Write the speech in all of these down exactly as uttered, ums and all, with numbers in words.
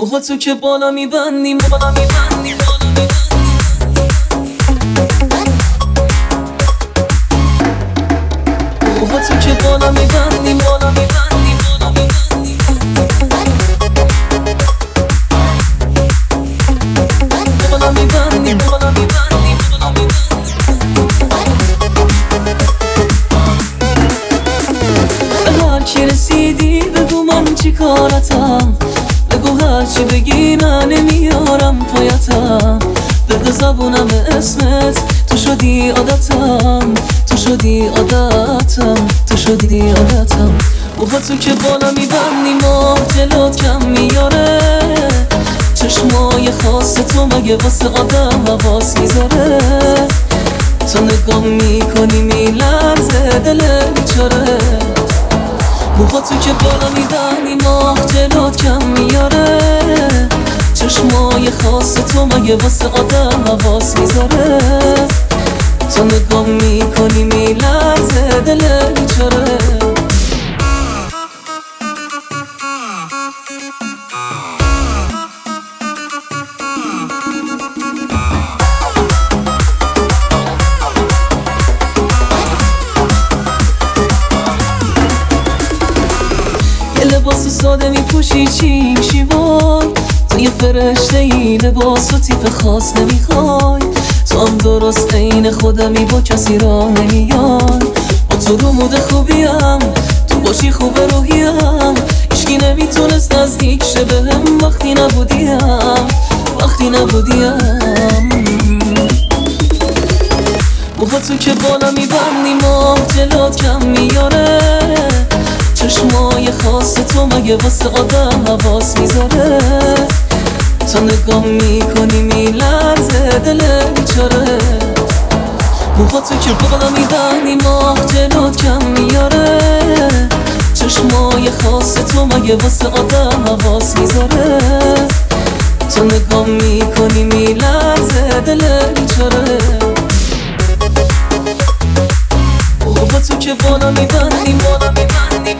موها تو که بالا میبندی بالا میبندی بالا میبندی موها تو که بالا میبندی بالا میبندی بالا میبندی بالا میبندی بالا میبندی بالا میبندی به هر کی رسیدی بگو من چی کارتم، بگو هرچی بگی من نمیارم پایتم، بده زبونم اسمت تو شدی عادتم، تو شدی عادتم، تو شدی عادتم. موها تو که بالا میبندی ماه جلوت کم میاره، چشمای خاص تو مگه واسه آدم حواس میذاره، تو نگاه میکنی میلرزه دل بیچاره. موها تو که بالا میبندی ماه جلوت کم میاره، چشمای خاص تو مگه واسه آدم حواس میذاره، تو نگاه میکنی میلرزه دل بیچاره. لباس ساده میپوشی چی میشی وای، تو یه فرشته ای لباس و تیپ خاص نمیخوای، تو هم درست عین خودمی با کسی را نمیای، با تو رو مود خوبیم تو باشی خوب روحیم، هیچکی نمیتونست نزدیک شه بهم وقتی نبودیم وقتی نبودیم. موها تو که بالا میبندی ماه جلوت کم میاره، چشمای خاص تو مگه واسه آدم حواس میذاره، تو نگاه میکنی میلرزه دل بیچاره. موها تو که بالا میبندی ماه جلوت کم میاره، چشمای خاص تو مگه واسه آدم حواس میذاره، تو نگاه میکنی میلرزه دل بیچاره. موها تو که بالا میبندی بالا میبندی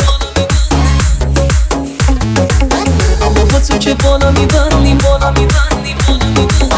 موها تو که بالا میبندی بالا میبندی بالا میبندی